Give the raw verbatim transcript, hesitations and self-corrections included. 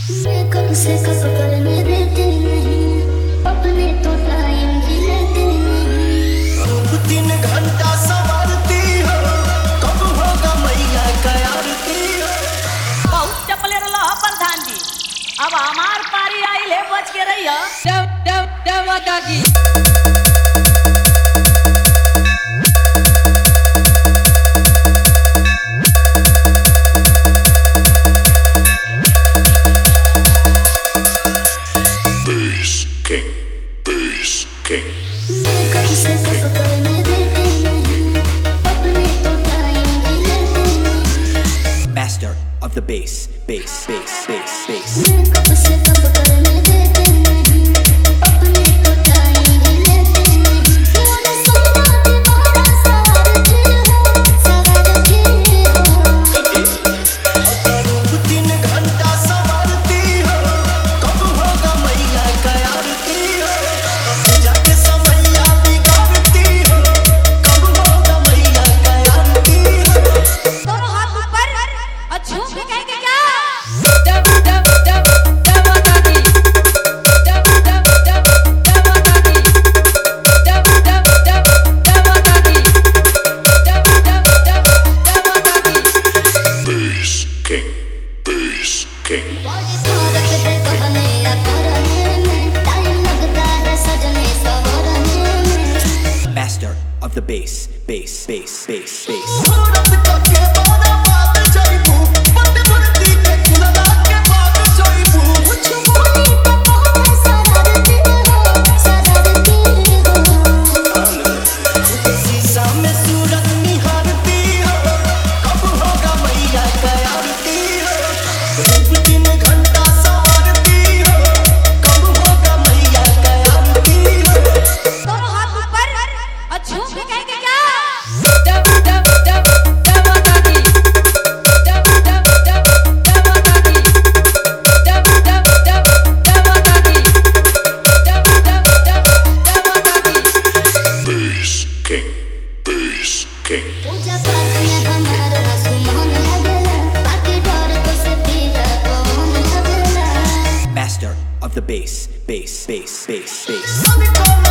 कब से कब करने देते नहीं, अपने तो टाइम भी लेते नहीं। तीन घंटा सवारती हो, कब होगा मैया का आरती हो। बहुत चपले रहा प्रधान जी, अब हमार पारी आई ले बच के रही है। डब डब डब दागी कब से कब करने देते नहीं, अपने तो टाइम भी लेते नहीं। Master of the bass, bass, bass, bass, bass. कब से कब करने देते नहीं, अपने तो टाइम भी लेते नहीं। मोर सोना दीवाना सारथी हो, सारथी हो। तीन घंटा सवारती हो, कब होगा मैया का आरती हो। जाके समैया बिगाड़ती हो, कब होगा मैया का आरती हो। दोनों हाथ ऊपर और झूम के कहेंगे क्या? डब डब डब डब दागी डब डब डब डब दागी डब डब डब डब दागी डब डब डब डब दागी Bass King, Bass King. Bharat दे कहने या करने में टाइम लगता है सजने सवरने में। Master of the bass, bass, bass, bass, bass. Bharat का के बारा बात जाइबू, बंद भरती के खुलला के बात जाइबू। छुपानी पे बहुत सारथी हो, सारथी हो। शीशा में सूरत निहारती हो, कब होगा मैया का आरती हो। रूप तीन घंटा सवारती हो, कब होगा मैया का आरती हो। दोनों हाथ ऊपर और झूम के कहेंगे क्या? डब डब डब डब दागी डब डब डब डब दागी डब डब डब डब दागी डब डब डब डब दागी Bass King, Bass King. पूजा पाठ में हमारा सुमन लगेला, बाकी डर तो से पीला कौन लगेला। Master of the bass, bass, bass, bass, bass. Let me go.